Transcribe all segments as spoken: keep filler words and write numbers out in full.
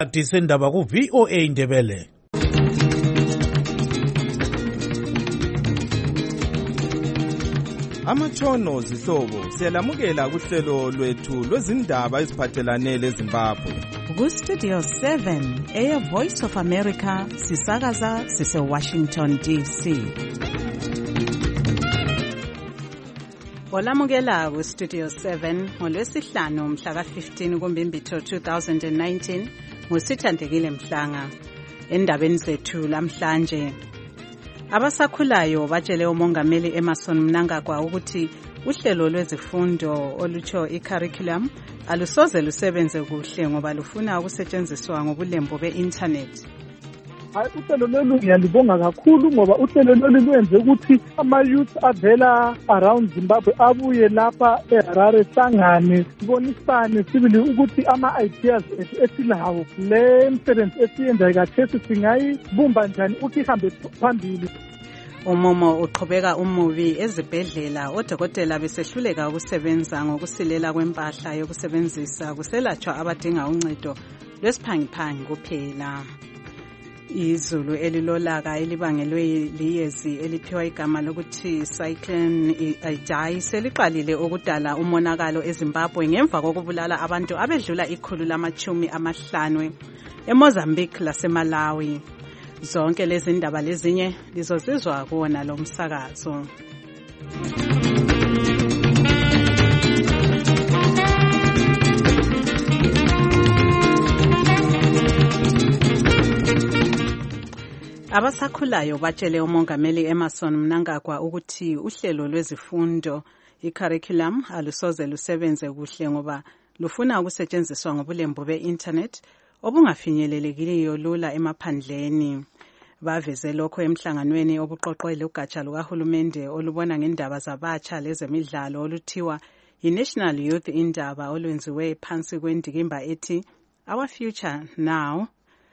Disendaba ku V O A Indebele. Amatshono zihlobo siyalamukela kuhlelo lwethu lwezindaba eziphathelane leZimbabwe. Ku Studio seven, Air Voice of America, sisakaza sise Washington D C. Olamukela ku Studio seven ngolwesihlanu mhla ka fifteen kuMbimbithi two thousand nineteen ngusithandekile Mhlanga. Endabeni zethu lamhlanje, abasakhulayo batshele umongameli Emmerson Mnangagwa ukuthi uhlelo lwezifundo olutsho i-curriculum alusoze lusebenze kuhle ngoba lufuna ukusetshenziswa ngobulembu be-internet. Hayi, uhlelo lolu ngiyalibonga kakhulu ngoba uhlelo lolu lwenze ukuthi ama-youth avela around Zimbabwe abuye lapha eHarare hlangane sibonisane sibili ukuthi ama-ideas ethu esilawo le msebenzi esiyenzayo kathesi singayibumba njani ukuthi ihambe phambili. Umumo uqhubeka umubi ezibhedlela, odokotela besehluleka ukusebenza ngokusilela kwempahla yokusebenzisa kuselatshwa abadinga uncedo lwesiphangiphangi kuphela. Izulu elilolaka elibangelwe liyezi eliphiwa igama lokuthi Cyclone Idai seliqalile ukudala umonakalo eZimbabwe ngemva kokubulala abantu abedlula ikhulu lamachumi amahlanu eMozambique laseMalawi. Zonke lezi ndaba lezinye lizozizwa kuwona lo msakazo. Abasakhulayo batshele umongameli Emmerson Mnangagwa ukuthi uhlelo lwezifundo i-curriculum alusoze lusebenze kuhle ngoba lufuna ukusetshenziswa ngobulembu be-internet obungafinyelelekileyo lula emaphandleni. Baveze lokho emhlanganweni obuqoqwele ugatsha lukahulumende olubona ngendaba zabatsha lezemidlalo oluthiwa yi-National Youth Indaba olwenziwe phansi kwendikimba ethi Our Future Now,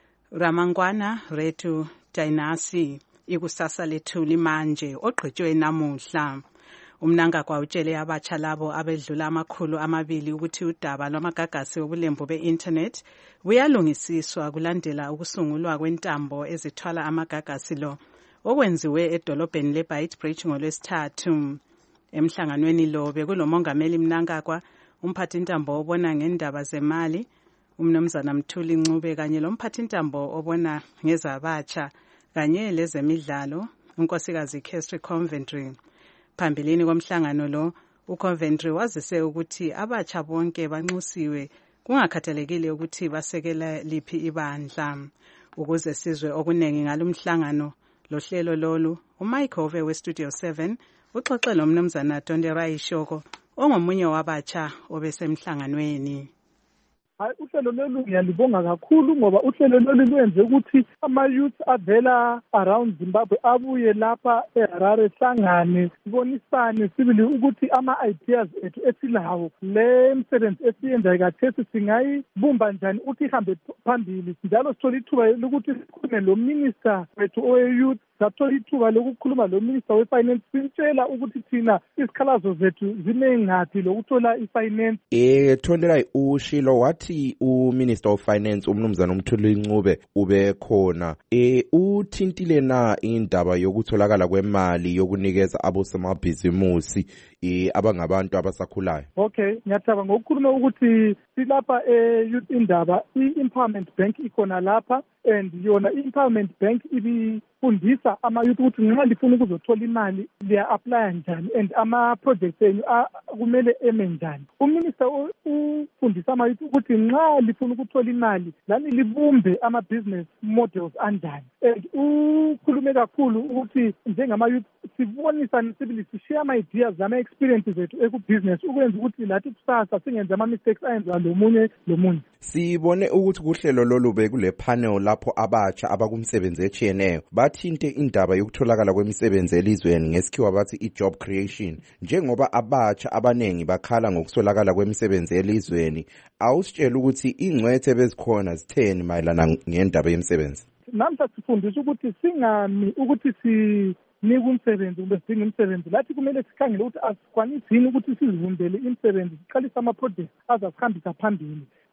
Ramangwana Retu Dynasty, ikusasa lethu limanje, ogqitshwe namuhla. Umnangagwa utshele abatsha labo abedlula amakhulu amabili ukuthi udaba lwamagagasi obulembu be-internet buyalungisiswa kulandela ukusungulwa kwentambo ezithwala amagagasi lo okwenziwe edolobheni leBeitbridge ngolwesithathu. Emhlanganweni lo bekulomongameli Mnangagwa, umphathintambo obona ngendaba zemali uMnumzana Mthuli Ncube kanye lomphathintambo obona ngezabatsha kanye lezemidlalo unkosikazi Kestri Coventry. Phambilini komhlangano lo, uCoventry wazise ukuthi abatsha bonke banxusiwe kungakhathalekile ukuthi basekela liphi ibandla. Ukuze sizwe okunengi ngalomhlangano lohlelo lolu, uMike Hove weStudio seven uxoxe loMnumzana Tondera Ishoko ongomunye wabatsha obesemhlanganweni. Hayi, uhlelo lolu ngiyalibonga kakhulu ngoba uhlelo lolu lwenze ukuthi ama-youth avela around Zimbabwe abuye lapha eHarare hlangane sibonisane sibili ukuthi ama-ideas ethu esilawo le msebenzi esiyenzayo kathesi singayibumba njani ukuthi ihambe phambili. Njalo sithola ithuba lokuthi sikhulume lo minister wethu owe-youth, sathola ithuba lokukhuluma lo minister we-finance sitshela ukuthi thina isikhalazo zethu zinengaphi lokuthola i-finance. Eh Tondera ushilo wathi uMinister of Finance uMnumzana uMthuli Ncube ube khona eh uthintile na indaba yokutholakala kwemali yokunikeza abosamabhizimusi eh abangabantu abasakhulayo? Okay, ngiyathaba ngokukhuluma ukuthi silapha e-youth indaba i-Empowerment Bank ikhona lapha, and yona i-Empowerment Bank ibifundisa ama-youth ukuthi nxa lifuna ukuzothola imali liya-apply njani and ama-projects enu kumele eme njani. Uminister ufundisa ama-youth ukuthi nxa lifuna ukuthola imali lani libumbe ama-business models anjani. And ukhulume kakhulu ukuthi njengama-youth sibonisane sibili sishare ama-ideas zama-experiences zethu eku-business ukwenza ukuthi lathi kusasa singenza ama-mistakes ayenziwa lomunye lomunye. Sibone ukuthi kuhlelo lolu bekule panel lapho abatsha abakumsebenzi etshiyeneyo bathinte indaba yokutholakala kwemisebenzi elizweni ngesikhiwa bathi i-job creation. Njengoba abatsha abanengi bakhala ngokuswelakala kwemisebenzi elizweni, awusitshela ukuthi ingcwethe bezikhona zitheni mayelana ngendaba yemisebenzi? Namhla sifundisa ukuthi singami ukuthi si nika umsebenzi kumbe sidinga umsebenzi, lathi kumele sikhangele ukuthi asikwanisi yini ukuthi sizivumbele imisebenzi, siqalise ama-projects azasihambisa phambili.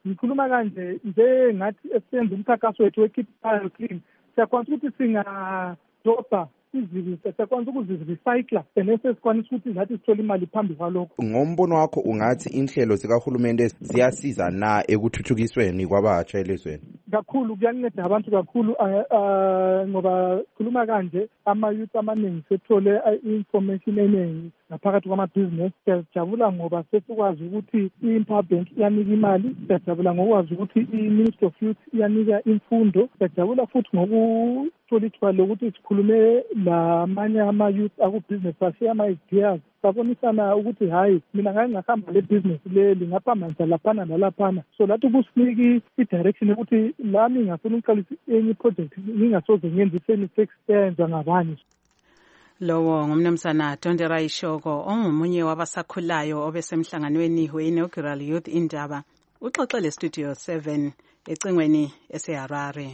ngikhuluma kanje njengathi esenza umkhankaso wethu we-Keep File Clean, siyakwanisa ukuthi singadobha izibi, siyakwanisa ukuzirecycla and sesikwanisa ukuthi nathi sithole imali phambi kwalokho. Ngombono wakho ungathi inhlelo zikahulumende ziyasiza na ekuthuthukisweni kwabatsha elizweni? Kakhulu kuyanceda abantu kakhulu ngoba khuluma kanje ama-youth amaningi sethole i-information eningi ngaphakathi kwamabhizinesi. Siyajabula ngoba sesikwazi ukuthi i-Empower Bank iyanika imali, siyajabula ngokwazi ukuthi i-Ministry of Youth iyanika imfundo, siyajabula futhi ngokuthola ithuba lokuthi sikhulume lamanye ama-youth akubhizinesi bashiya ama-ideas, sabonisana ukuthi hayi mina ngake ngahamba le business leli ngaphambanisa laphana nalaphana, so lathi kusiniki i-direction yokuthi lami ngafuna ukuqalisa enye i-project ngingasoze ngenze i-mistakes eyenziwa ngabanye. Lowo ngumnumzana Dondera Ishoko ongumunye wabasakhulayo obesemhlanganweni we-Inaugural Youth Indaba, uxoxele Studio seven ecingweni eseHarare.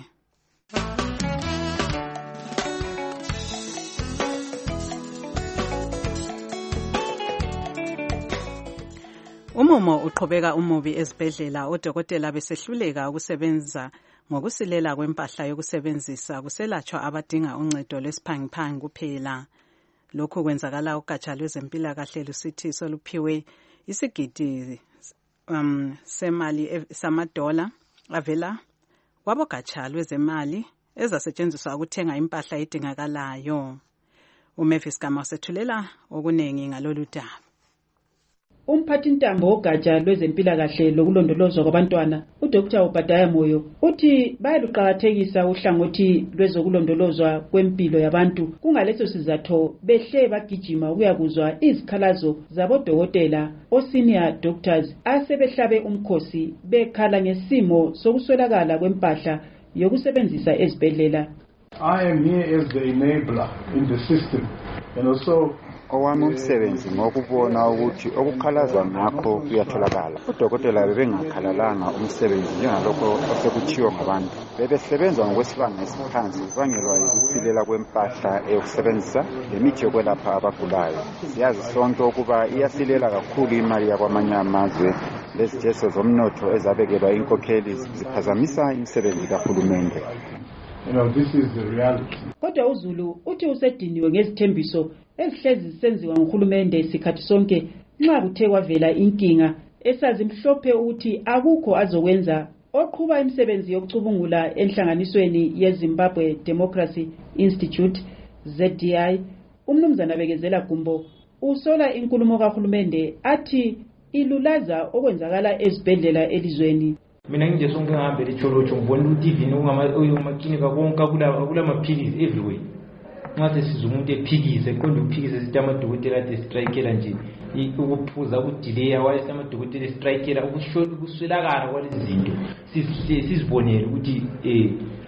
Umumo uqhubeka umubi ezibhedlela, odokotela besehluleka ukusebenza ngokusilela kwempahla yokusebenzisa kuselatshwa abadinga uncedo lwesiphangiphangi kuphela. Lokhu kwenzakala ugatsha lwezempilakahle lusithi soluphiwe isigidi um, semali samadola avela kwabogatsha lwezemali ezasetshenziswa ukuthenga impahla edingakalayo. uMavis Gama usethulela okunengi ngalolu daba. Umphathintambo wogatsha lwezempilakahle lokulondolozwa kwabantwana uDr Obadiah Moyo uthi bayaluqakathekisa uhlangothi lwezokulondolozwa kwempilo yabantu. Kungaleso sizatho behle bagijima ukuyakuzwa izikhalazo zabodokotela o-senior doctors asebehlabe umkhosi bekhala ngesimo sokuswelakala kwempahla yokusebenzisa ezibhedlela. I am here as the enabler in the system and also owami umsebenzi ngokubona ukuthi okukhalazwa ngakho kuyatholakala. Odokotela bebengakhalalanga umsebenzi njengalokho osekuthiwa ngabantu. Bebesebenza ngokwesibanga esiphansi bangelwa ukusilela kwempahla eyokusebenzisa lemithi yokwelapha abagulayo. Siyazi sonke ukuba iyasilela kakhulu imali yakwamanye amazwe. Leziteso zomnotho ezabekelwa inkokheli ziphazamisa imisebenzi kahulumende. You know, this is the reality. Kodwa uZulu uthi usediniwe ngezithembiso ezihlezi zisenziwa nguhulumende isikhathi sonke nxa kuthe kwavela inkinga esazi mhlophe ukuthi akukho azokwenza. Oqhuba imisebenzi yokucubungula enhlanganisweni yeZimbabwe Democracy Institute Z D I, umnumzana Bekezela Gumbo, usola inkulumo kahulumende athi ilulaza okwenzakala ezibhedlela elizweni. Mina nje sonke ngihambe lecholocho ngibona ukuthi ivini ungamaklinika konke kula kula maphilisi everywhere. Ngathi siza umuntu ephikise konke uphikise sithi amadokotela ade strikeela nje ukuphuza ukudelay wale amadokotela strikeela ukuswelakala kwalezinto sizibonele ukuthi eh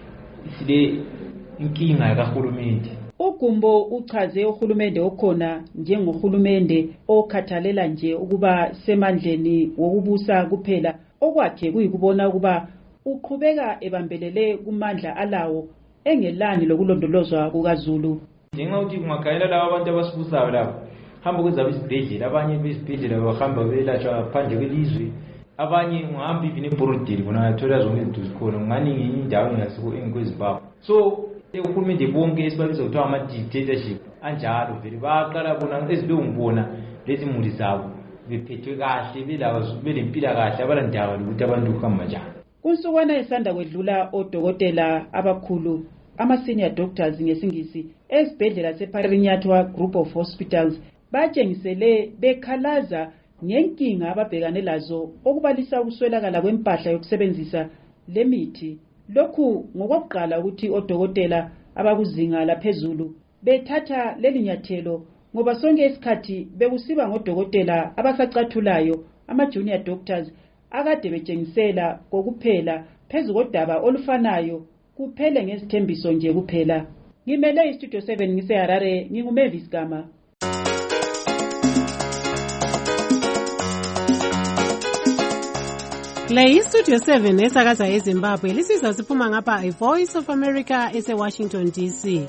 sile inkinga kahulumende. Ugumbo uchaze uhulumende okhona njengohulumende okhathalela nje ukuba semandleni wokubusa kuphela, okwakhe kuyikubona ukuba uqhubeka ebambelele kumandla alawo engelani lokulondolozwa kukaZulu. Njengoba uthi kungakhayela laba abantu abasibusayo lapho hamba kwezabo izibhedlela, abanye bezibhedlela bahamba belatshwa phandle kwelizwe, abanye ungahamba ivini eBorodeli bona athola zonke izinto zikhona ngani ngenye indawo engasiko engikweZimbabwe. So uhulumende bonke esibabiza kuthiwa ama-dictatorship anjalo vele baqala bona ezilongibona lezi muli zabo bephethwe kahle belazo belempilakahle abalandaba lokuthi abantu kuhamba njani. Kunsukwana esanda kwedlula odokotela abakhulu ama-senior doctors ngesingisi ezibhedlela seParinyathwa Group of Hospitals batshengisele bekhalaza ngenkinga ababhekane lazo okubalisa ukuswelakala kwempahla yokusebenzisa lemithi. Lokhu ngokokuqala ukuthi odokotela abakuzinga laphezulu bethatha leli nyathelo ngoba sonke isikhathi bekusiba ngodokotela abasacathulayo ama-junior doctors akade betshengisela kokuphela phezu kodaba olufanayo kuphele ngezithembiso nje kuphela. Ngimele iStudio seven ngiseHarare, nginguMavis Gama. Le iStudio seven esakaza eZimbabwe lisizwa siphuma ngapha iVoice of America eseWashington D C.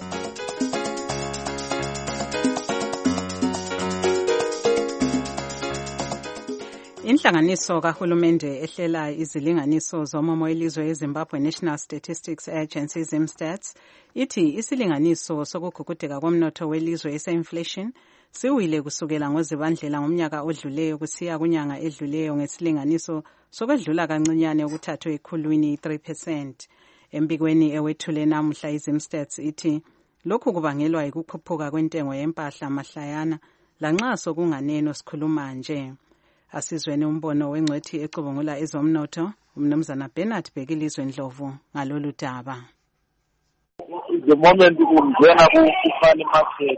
Inhlanganiso kahulumende ehlela izilinganiso zomomo elizwe eZimbabwe National Statistics Agency ZimStats ithi isilinganiso sokugugudeka komnotho welizwe ese-inflation siwile kusukela ngoZibandlela ngomnyaka odluleyo kusiya kunyanga edluleyo ngesilinganiso sokwedlula kancinyane okuthathwe ekhulwini three percent. Embikweni ewethule namuhla iZimStats ithi lokhu kubangelwa yikukhuphuka kwentengo yempahla mahlayana lanxa sokunganeno sikhuluma nje. Asizweni umbono wengcwethi ecubungula ezomnotho umnumzana Bernard Bhekilizwe Ndlovu ngalolu daba. The moment ungena ku-money market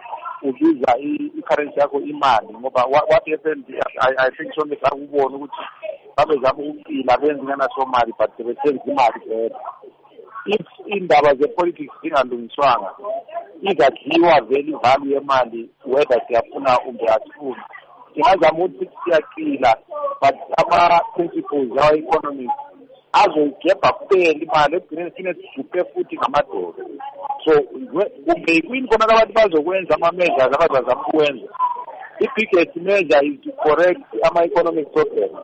ubiza i-currency yakho imali ngoba what happened I, I think sonke sakubona ukuthi babezama ukuphila benze nganaso mali but besenza imali vele. If indaba ze-politics zingalungiswanga izadliwa vele ivalue yemali whether siyafuna kumbe asifuni. Singazama ukuthi siyaqila but ama-principles awa-economics azoyigebha kuphela imali ekugcineni sine sijuphe futhi ngamadoda. So kumbe yini khona abantu bazokwenza ama-measures abazazama ukwenza. I-biggest measure is to correct ama-economic problems.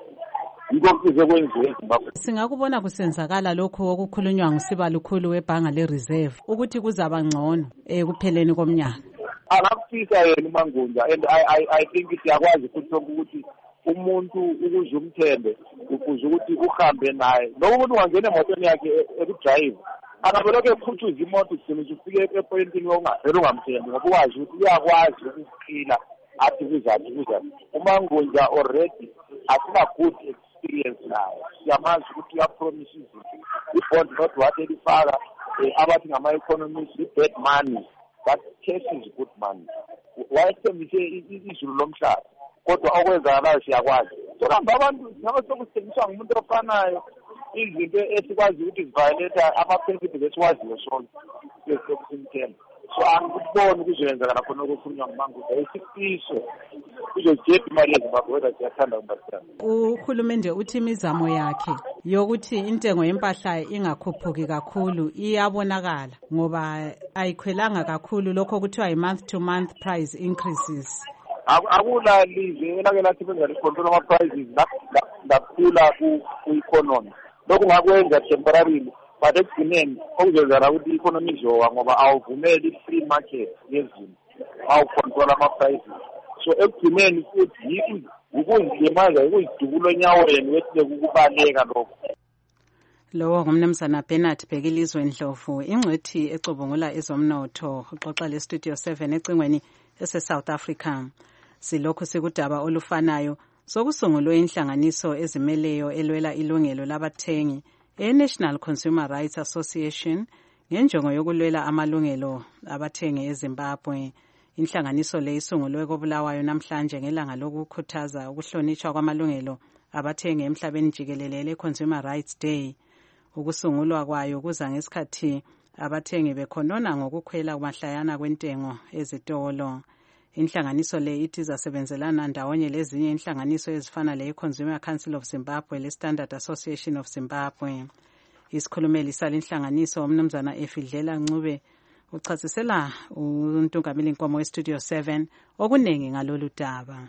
Yiko kuze kwenziwe eZimbabwe. Singakubona kusenzakala lokho okukhulunywa ngusibalukhulu webhanga le-reserve ukuthi kuzaba ngcono ekupheleni komnyaka. Angakufisa yena uMangunja and I I I think siyakwazi futhi ukuthi umuntu ukuze umthembe ukuze ukuthi uhambe naye lo muntu wangena emotweni yakhe ekudrive akabeloke ekhuthuza imoto sigcina ufike epointini ongavela ungamthembi ngoba ukwazi ukuthi uyakwazi ukuphila athi kuzathi kuzathi. uMangunja already asina good experience naye siyamazi ukuthi uyapromise izinto i-bond not what elifaka abathi ngama-economists i-bad money but cash is good money. Wayethembise izulu lomhlaba kodwa okwenzakalayo siyakwazi. Sohamba abantu nabo sokusebenziswa ngumuntu ofanayo izinto esikwazi ukuthi ziviolate ama-principles esiwaziyo sonke sesimthemba. So angikuboni kuzoyenzakala khona okukhulunywa nguMangunja isifiso kuzojetha imali yeZimbabwe whether siyathanda kumbe. Uhulumende uthi imizamo yakhe yokuthi intengo yempahla ingakhuphuki kakhulu iyabonakala ngoba ayikhwelanga kakhulu lokho kuthiwa i-month to month price increases. Akula lizwe elake lathi benza licontrol ama-prices lakhula ku-economy. Lokhu ngakwenza temporarily but ekugcineni okuzozala ukuthi i-economy izowa ngoba awuvumeli i-free market yezinto awucontrol ama-prices. So ekugcineni futhi ukuzilimaza ukuzidubula enyaweni wethi ukubaleka lokho. Lowo ngumnumzana Bernard Bhekilizwe Ndlovu ingcwethi ecubungula ezomnotho uxoxa le-Studio seven ecingweni ese-South Africa. Silokhu sikudaba olufanayo sokusungulwe inhlanganiso ezimeleyo elwela ilungelo labathengi e-National Consumer Rights Association ngenjongo yokulwela amalungelo abathengi eZimbabwe. Inhlanganiso le isungulwe koBulawayo namhlanje ngelanga lokukhuthaza ukuhlonishwa kwamalungelo abathengi emhlabeni jikelele le-Consumer Rights Day. Ukusungulwa kwayo kuza ngesikhathi abathengi bekhonona ngokukhwela kumahlayana kwentengo ezitolo. Inhlanganiso le ithi izasebenzelana ndawonye lezinye inhlanganiso ezifana le-Consumer Council of Zimbabwe le-Standard Association of Zimbabwe. Isikhulumeli salenhlanganiso umnumzana Efidlela Ncube uchasisela uNtungameli Nkomo we-Studio seven okuningi ngalolu daba.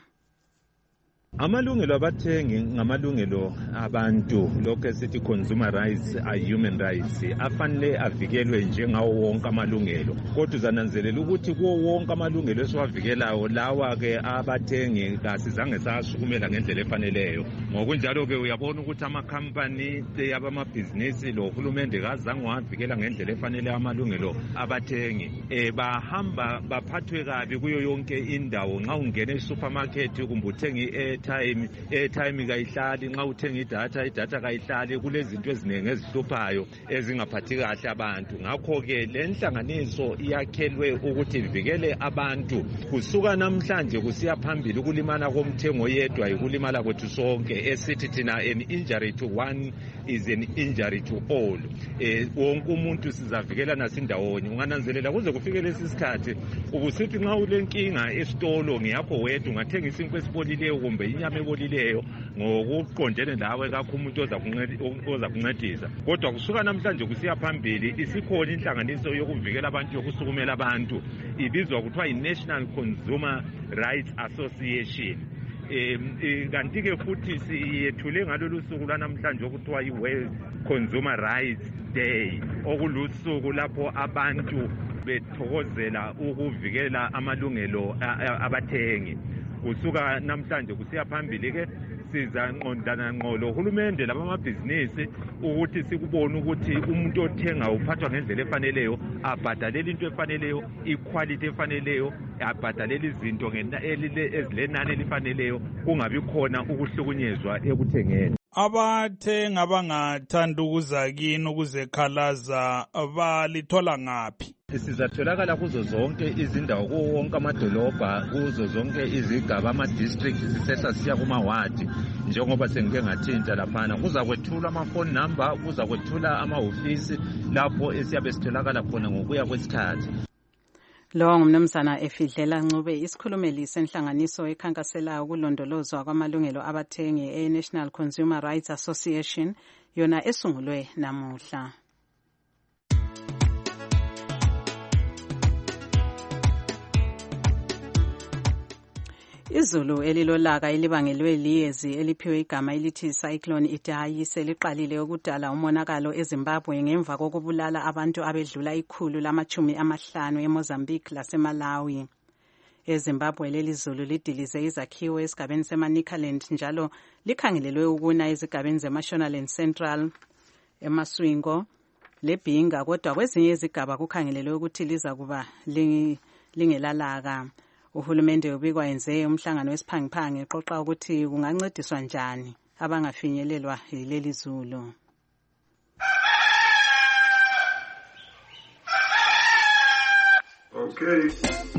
Amalungelo abathengi ngamalungelo abantu lokho esithi consumer rights are human rights afanele avikelwe njengawo wonke amalungelo kodwa uzananzelela ukuthi kuwo wonke amalungelo esiwavikelayo lawa ke abathengi kasizange sasukumela ngendlela efaneleyo ngokunjalo ke uyabona ukuthi amakhampani abamabhizinisi lo hulumende kazange wavikela ngendlela efanele amalungelo abathengi eh bahamba baphathwe kabi kuyo yonke indawo nxa ungena e-supermarket kumbe uthengi time airtime kayihlali nxa uthenga idatha idatha kayihlali kulezinto eziningi ezihluphayo ezingaphathi kahle abantu ngakho ke lenhlanganiso iyakhelwe ukuthi ivikele abantu kusuka namhlanje kusiya phambili ukulimana komthengo yedwa ikulimala kwethu sonke esithi thina an injury to one is an injury to all. eh wonke umuntu sizavikela nasindawonye ungananzelela kuze kufike lesi sikhathi ubusithi nxa ulenkinga esitolo ngiyakho wedwa ungathenga isinkwe esipolileyo kumbe inyama ebolileyo ngokuqondene lawe kakho umuntu oza kuncedisa kodwa kusuka namhlanje kusiya phambili isikhona inhlanganiso yokuvikela abantu yokusukumela abantu ibizwa kuthiwa i-National Consumer Rights Association. um kanti-ke futhi siyethule ngalolu suku lwanamhlanje okuthiwa i-World Consumer Rights Day, okulusuku lapho abantu bethokozela ukuvikela amalungelo abathengi. Kusuka namhlanje kusiya phambili-ke sizanqondana ngqo lohulumende labamabhizinisi ukuthi sikubone ukuthi umuntu othenga uphathwa ngendlela efaneleyo, abhadalela into efaneleyo, iquality efaneleyo, abhadalela izinto ezilenani elifaneleyo, kungabi khona ukuhlukunyezwa ekuthengeni. Abathenga abangathanda ukuza kini ukuzekhalaza balithola ngaphi? Sizatholakala kuzo zonke izindawo, kuwo wonke amadolobha, kuzo zonke izigaba, ama-districts, sisehla siya kumawadi. Njengoba sengike ngathinta laphana, kuza kwethula ama-phone number, kuza kwethula amahhovisi lapho esiyabe sitholakala khona ngokuya kwesikhathi. Lo ngumnumzana Efidlela Ncube, isikhulumeli senhlanganiso ekhankaselayo ukulondolozwa kwamalungelo abathengi e-National Consumer Rights Association, yona esungulwe namuhla. Izulu elilolaka elibangelwe liyezi eliphiwe igama elithi Cyclone Idai seliqalile ukudala umonakalo eZimbabwe ngemva kokubulala abantu abedlula ikhulu lamachumi amahlanu eMozambique laseMalawi. EZimbabwe leli zulu lidilize izakhiwo esigabeni seManicaland njalo likhangelelwe ukuna ezigabeni zeMashonaland Central, eMaswingo leBhinga, kodwa kwezinye izigaba kukhangelelwe ukuthi liza kuba lingelalaka. Uhulumende ubikwa yenze umhlangano wesiphangiphangi eqoqa ukuthi kungancediswa njani abangafinyelelwa yileli zulu. Okay.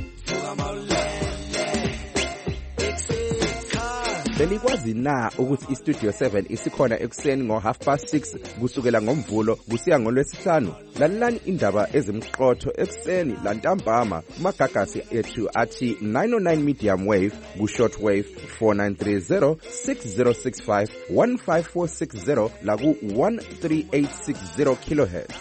Belikwazi na ukuthi iStudio seven isikhona ekuseni ngo half past six kusukela ngomvulo kusiya ngolwesihlanu? Lalelani indaba ezimqotho ekuseni lantambama kumagagasi ethu athi nine oh nine medium wave ku short wave four nine three zero six zero six five one five four six zero la ku one three eight six zero kilohertz.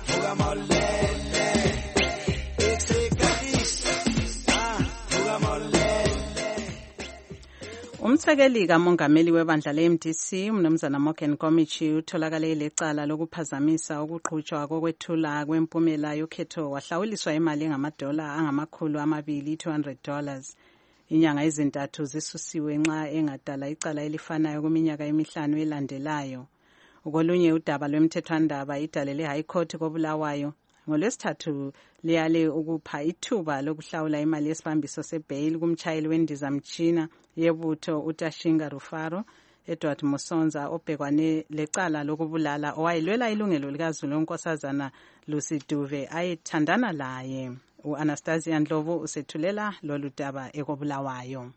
Umthekeli kamongameli webandla le-M D C umnumzana Morgan Komichi utholakale lecala lokuphazamisa ukuqhutshwa kokwethula kwempumela yokhetho wahlawuliswa imali engamadola angamakhulu amabili two hundred dollars. Inyanga ezintathu zisusiwe nxa engadala icala elifanayo kuminyaka emihlanu elandelayo. Ukolunye udaba lwemthethwandaba idale le-High Court koBulawayo ngolwesithathu liyale ukupha ithuba lokuhlawula imali yesibambiso sebail kumtshayeli wendizamtshina yebutho uTashinga Rufaro Edward Musonza obhekwane lecala lokubulala owayelwela ilungelo likazulu onkosazana Lucy Duve ayethandana laye. U-Anastasia Ndlovu usethulela lolu daba ekobulawayo.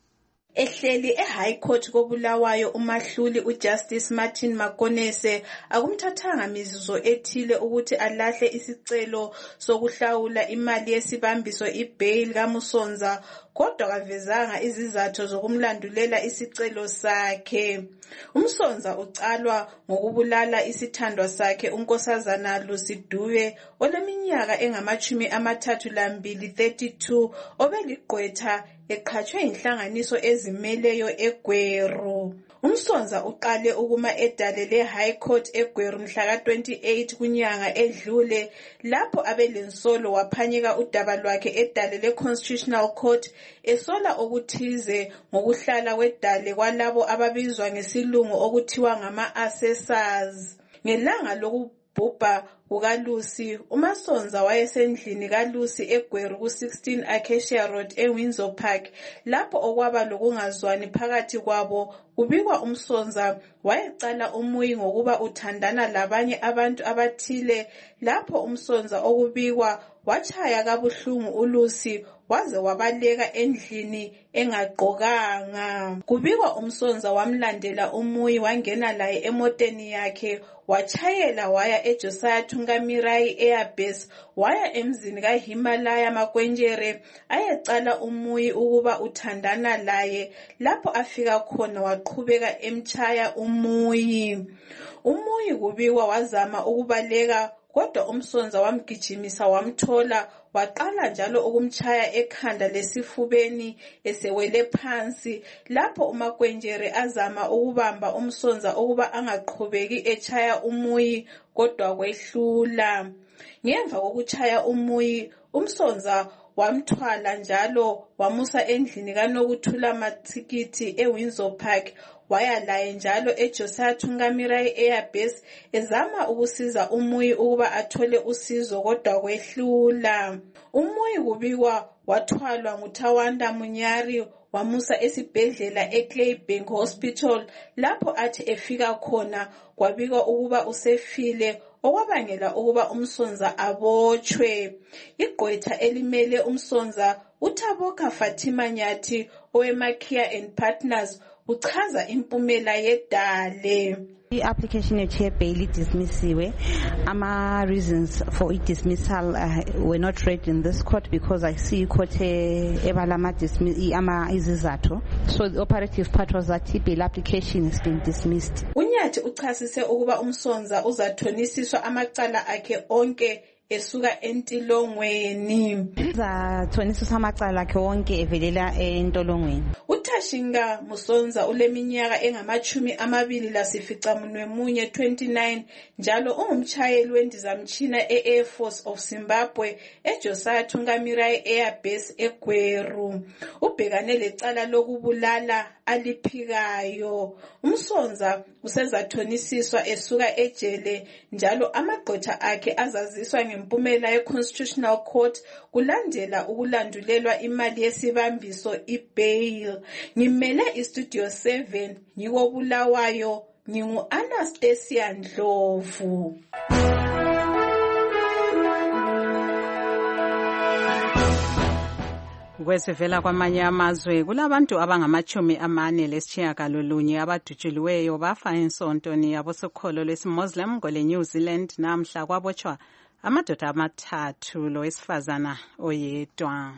Ehleli eHigh Court koBulawayo umahluli uJustice Martin Makonese akumthathanga mizuzo ethile ukuthi alahle isicelo sokuhlawula imali yesibambiso ibail kaMusonza, kodwa kavezanga izizathu zokumlandulela isicelo sakhe. Umsonza ucalwa ngokubulala isithandwa sakhe unkosazana Lucy Duve oleminyaka engamachumi amathathu lambili thirty-two obeligqwetha eqhatshwe inhlanganiso ezimeleyo eGweru. Umsonza uqale ukuma edale le-High Court eGweru mhla ka twenty-eight kunyanga edlule lapho abelensolo waphanyeka udaba lwakhe edale le-Constitutional Court esola okuthize ngokuhlala kwedale kwalabo ababizwa ngesilungu okuthiwa ngama-assessors. Ngelanga lokubhubha kukaLucy, uMasonza wayesendlini kaLucy eGweru ku sixteen Acacia Road eWindsor Park lapho okwaba lokungazwani phakathi kwabo. Kubikwa umsonza wayecala umuyi ngokuba uthandana labanye abantu abathile lapho umsonza okubikwa wachaya kabuhlungu uLucy waze wabaleka endlini engagqokanga. Kubikwa umsonza wamlandela umuyi wangena laye emoteni yakhe wachayela waya eJosiah Thungamirai Airbase waya emzini kaHimalaya Makwenjere ayecala umuyi ukuba uthandana laye. Lapho afika khona waqhubeka emchaya umuyi. Umuyi kubikwa wazama ukubaleka kodwa umsonza wamgijimisa wamthola waqala njalo ukumchaya ekhanda lesifubeni esewele phansi. Lapho uMakwenjere azama ukubamba umsonza ukuba angaqhubeki echaya umuyi kodwa kwehlula. Ngemva kokuchaya umuyi, umsonza wamthwala njalo wamusa endlini kaNokuthula Matsikiti eWindsor Park. Waya laye njalo eJosiah Tungamirai Air Base ezama ukusiza umuyi ukuba athole usizo kodwa kwehlula. Umuyi kubikwa wathwalwa nguThawanda Munyari wamusa esibhedlela eClaybank Hospital. Lapho athi efika khona kwabikwa ukuba usefile, okwabangela ukuba umsonza abotshwe. Igqwetha elimele umsonza uThaboka Fatima Nyathi owemakia and Partners uchaza impumela yedale. I-application ye-chair bail dismissiwe. Ama reasons for i-dismissal uh, were not read in this court because I see court ebalama dismiss ama izizathu. So the operative part was that bail application has been dismissed. Unyathi uchasise ukuba umsonza uzathonisiswa amacala akhe onke esuka entilongweni. Uzathonisiswa amacala akhe onke evelela entolongweni. uTashinga Musonza uleminyaka engamachumi amabili lasificamunwe munye twenty-nine njalo ungumchayeli wendizamtshina e-Air Force of Zimbabwe eJosiah Tungamirai Air Base eGweru. Ubhekane lecala lokubulala aliphikayo. Umsonza usezathonisiswa esuka ejele njalo amagqwetha akhe azaziswa ngempumela ye-Constitutional Court kulandela ukulandulelwa imali yesibambiso i-bail. Ngimele iStudio seven ngiko Bulawayo, ngingu Anastasia Ndlovu. Kwesivela kwamanye amazwe kulabantu abangamachumi amane lesitshiyagalolunye abadutshuliweyo bafa ensontweni yabosokholo lwesimuslim kwele New Zealand namhla kwabotshwa amadoda amathathu lowesifazana oyedwa.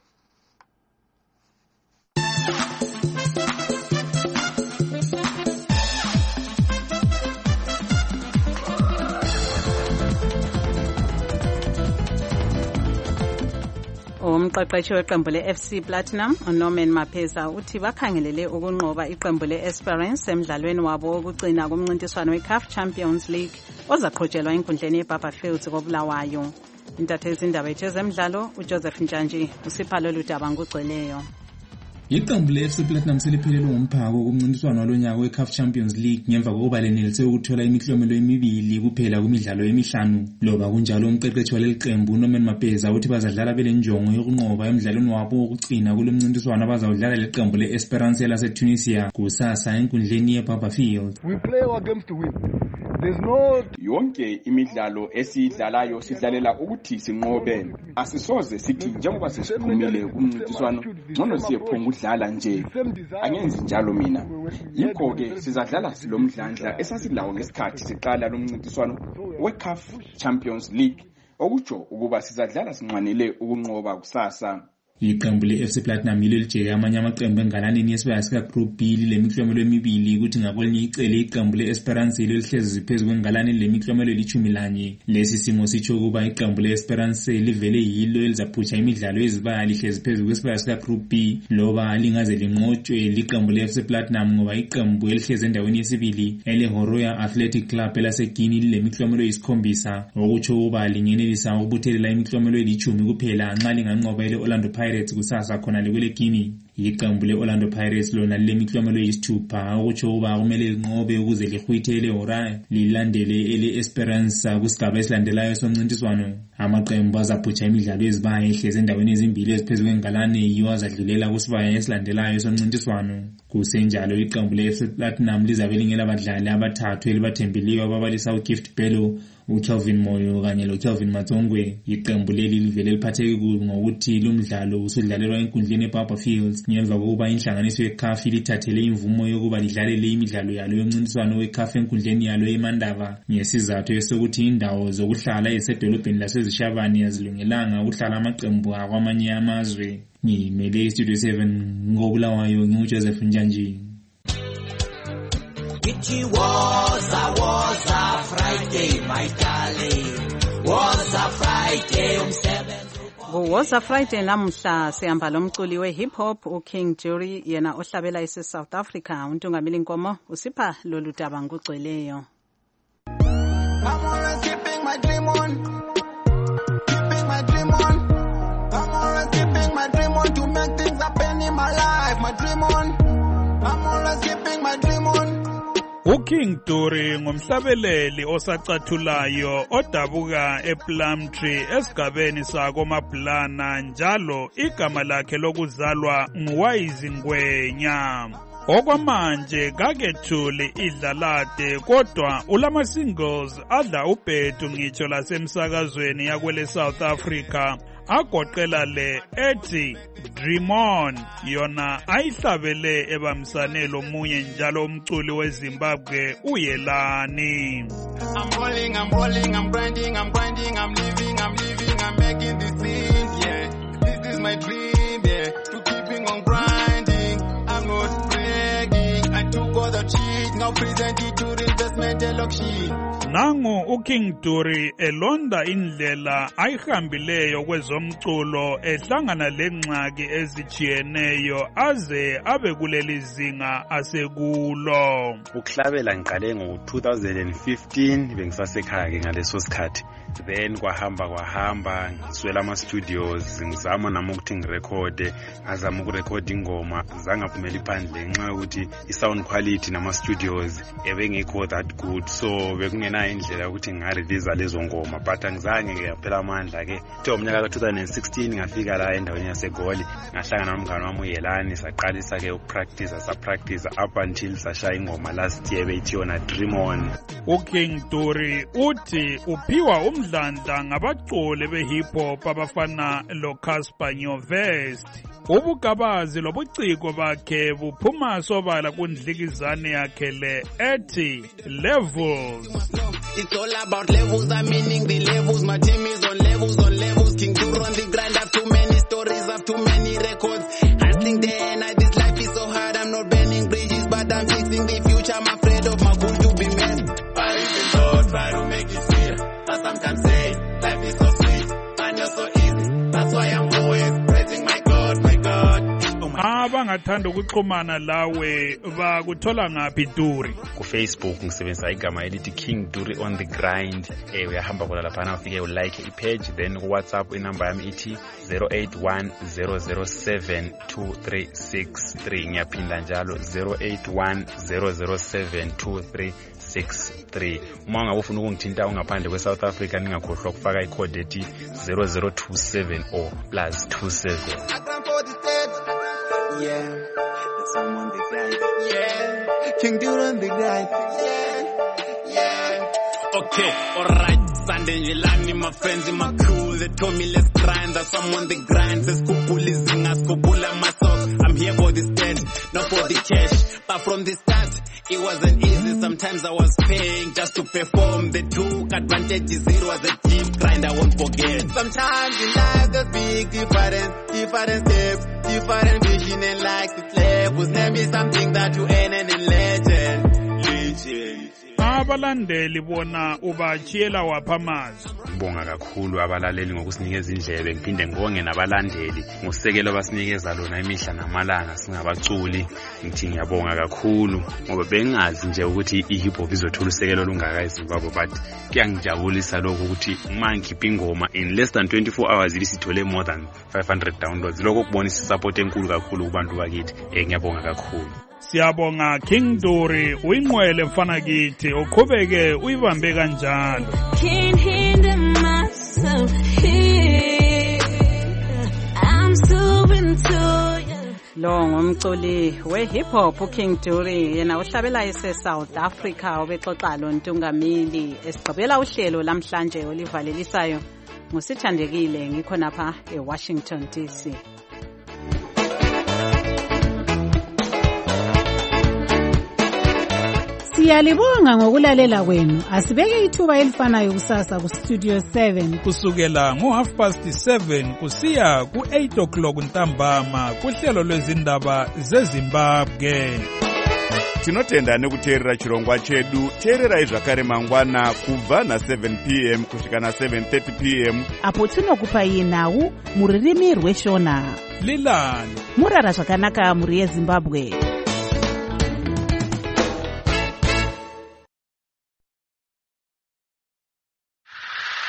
Umqeqeshi weqembu le-F C Platinum uNorman Mapheza uthi bakhangelele ukunqoba iqembu le-Esperance emdlalweni wabo wokugcina kumncintiswano we-C A F Champions League ozaqhutshelwa enkundleni yeBarberfields koBulawayo. Intatheli indaba yethu ezemidlalo uJoseph Ntshanji usipha lolu daba ngokugcweleyo. Iqembu le-F C Platinum seliphelelwe ngumphako kumncintiswano walonyaka we-C A F Champions League ngemva kokuba lenelise ukuthola imiklomelo emibili kuphela kumidlalo emihlanu. Loba kunjalo umqeqeshi waleli qembu uNorman Mapheza uthi bazadlala belenjongo yokunqoba emidlalweni wabo wokugcina kulo mncintiswano abazawudlala leqembu le-Esperance laseTunisia kusasa enkundleni yeBarberfields. We play our games to win. There's no yonke imidlalo esiyidlalayo sidlalela ukuthi sinqobe. Asisoze sithi njengoba sesiphumile kumncintiswano ngcono siyephonga udlala nje. Angenzi njalo mina. Yikho ke sizadlala silomdlandla esasilawo ngesikhathi siqala lo mncintiswano we-C A F Champions League okutsho ukuba sizadlala sinxanele ukunqoba kusasa. Iqembu le-F C Platinum yilo lijeke amanye amaqembu engalaneni yesibaya sika Group B lemiklomelo emibili ukuthi ngakolinye icele iqembu le-Esperance yilo lihlezi phezu kwengalane lemiklomelo elithumi lanye. Lesi simo sitsho ukuba iqembu le-Esperance livele yilo elizaphutsha imidlalo ezibaya lihlezi phezu kwesibaya sika Group B loba lingaze linqotshwe liqembu le-F C Platinum ngoba iqembu elihlezi endaweni yesibili ele-Horoya Athletic Club elaseGuinea lilemiklomelo eyisikhombisa okutsho ukuba lingenelisa ukubuthelela imiklomelo elithumi kuphela nxa linganqoba ele-Orlando Pirates kusasa khona lekwele Guinea. Iqembu le-Orlando Pirates lona lilemiklomelo eyisithupha okutsho ukuba kumele linqobe ukuze lihwithe ele-Horoya lilandele ele-Esperance kusigaba esilandelayo somncintiswano. Amaqembu azaphutsha imidlalo ezibaya ehlezi endaweni ezimbili eziphezu kwengalane yiwo azadlulela kusibaya esilandelayo somncintiswano. Kusenjalo iqembu le-F C Platinum lizabe lingelabadlali abathathu elibathembileyo ababalisa uGift Bello, uKelvin Moyo kanye loKelvin Matsongwe. Iqembu leli livele liphatheke kubi ngokuthi lo mdlalo usudlalelwa enkundleni eBarberfields ngemva kokuba inhlanganiso ye-C A F lithathele imvumo yokuba lidlalele imidlalo yalo yomncintiswano we-C A F enkundleni yalo eMandava ngesizathu esokuthi indawo zokuhlala ezisedolobheni lasezishabani azilungelanga ukuhlala amaqembu akwamanye amazwe. Ngimele iStudio seven ngoBulawayo nginguJoseph Ntshanji. It was a was a Friday, my darling. Friday umsebenzi. Kuwoza Friday namuhla sihamba lomculi we-hip hop uKing Jury yena ohlabela ise South Africa. uNtungamili Nkomo usipha lolu daba ngokugcweleyo. I'm always keeping my dream on, keeping my dream on. I'm always keeping my dream on to make things happen in my life. My dream on, I'm always keeping my dream on. uKing Jury ngumhlabeleli osacathulayo odabuka ePlumtree esigabeni sako Mablana, njalo igama lakhe lokuzalwa nguWayizingwenya. Okwamanje kakethuli idlalade kodwa ulama singles adla ubhedu ngitsho lasemsakazweni yakwele South Africa agoqela le ethi Dream On, yona ayihlabele ebamsane lomunye njalo umculi weZimbabwe uYelani. I'm rolling, I'm rolling, I'm grinding, I'm grinding, I'm living, I'm living, I'm making this thing, yeah. This is my dream, yeah. To keeping on grinding, I'm not bragging. I took all the cheat, now present it to the investment auction. Nangu uKing Jury elonda indlela ayihambileyo kwezomculo ehlangana lengxaki ezijiyeneyo aze abe kuleli zinga asekulo. Ukuhlabela ngiqale ngo two thousand fifteen bengisasekhaya ke ngaleso sikhathi. Then kwahamba kwahamba ngiswela ama studios ngizama nami ukuthi ngirekhode, ngazama ukurekhode ingoma zangaphumela iphandle ngenxa ukuthi i-sound quality nama studios ebengekho that good, so bekungena indlela ukuthi ngarelease lezo ngoma, but angizange ngiyaphela amandla ke. Kuthe umnyaka ka two thousand sixteen ngafika la endaweni yaseGoli, ngahlangana nomngane wami uYelani, saqalisa ke ukupractice sa practice up until sashaya ingoma last year beyithi yona Dream On. uKing Jury uthi uphiwa umdlandla ngabaculi be-hip hop abafana loCasper Nyovest. Ubugabazi lobuciko bakhe buphuma sobala kundlikizane yakhe le ethi Levels. It's all about levels, I'm meaning the levels. My team is on levels, on levels. King Jury on the grind, have too many stories, have too many records. Hustling day and night, this life is so hard. I'm not burning bridges, but I'm fixing the future. I'm afraid of my goal to be met. But even though try to make it sweet, but sometimes say life is so sweet and you're so easy. That's why I'm always praising my God, my God. Abangathanda ukuxhumana lawe bakuthola ngaphi Jury? Ku Facebook ngisebenzisa igama elithi King Jury on the grind. Eh uyahamba khona lapha na ufike ulike i-page, then ku WhatsApp inamba yami ithi zero eight one zero zero seven two three six three. Ngiyaphinda njalo zero eight one zero zero seven two three six three. Uma ngabe ufuna ukungithinta ungaphandle kweSouth Africa ningakhohlwa ukufaka icode ethi zero zero two seven or plus two seven. Yeah, it's on the grind. Yeah, King Jury on the grind. Yeah, yeah. Okay, alright. Sunday Jelani, my friends in my crew, they told me let's grind. That's I'm on the grind. Says Kupuli Zinga, Skopula myself. I'm here for the stand, not for the cash. But from the start, it wasn't easy. Sometimes I was paying just to perform. They took advantages. It was a deep grind, I won't forget. Sometimes in life there's big difference, different steps, different vision, and like the flag was never something that you earn and in legend. Legend. Abalandeli bona ubachiyela wapha amazwi. Ngibonga kakhulu abalaleli ngokusinikeza indlebe, ngiphinde ngibonge nabalandeli ngosekelo basinikeza lona imihla namalanga singabaculi. Ngithi ngiyabonga kakhulu ngoba bengazi nje ukuthi i-hip hop izothola usekelo olungaka eZimbabwe, but kuyangijabulisa lokho ukuthi uma ngikhipha ingoma in less than twenty-four hours isithole more than five hundred downloads. Lokho kubonisa support enkulu kakhulu kubantu bakithi. Eh ngiyabonga kakhulu. Siyabonga King Jury, uyinqwele mfana kithi, uqhubeke uyibambe kanjalo. Can't hinder myself here. I'm so into you. Lo ngumculi we-hip hop uKing Jury, yena uhlabela ise South Africa, ubexoxa lo Ntungamili esigqibela uhlelo lamhlanje olivalelisayo. Ngusithandekile ngikho napha eWashington D C. Siyalibonga ngokulalela kwenu. Asibeke ithuba elifanayo kusasa ku Studio seven kusukela ngo half past seven kusiya ku eight o'clock ntambama kuhlelo lwezindaba zeZimbabwe. tinotenda nekuteerera chirongwa chedu. teererai zvakare mangwana kubva na-seven p m kusvika na-seven thirty p m apo tinokupai nhau muririmi rweshona. lilani murara zvakanaka mhuri yezimbabwe.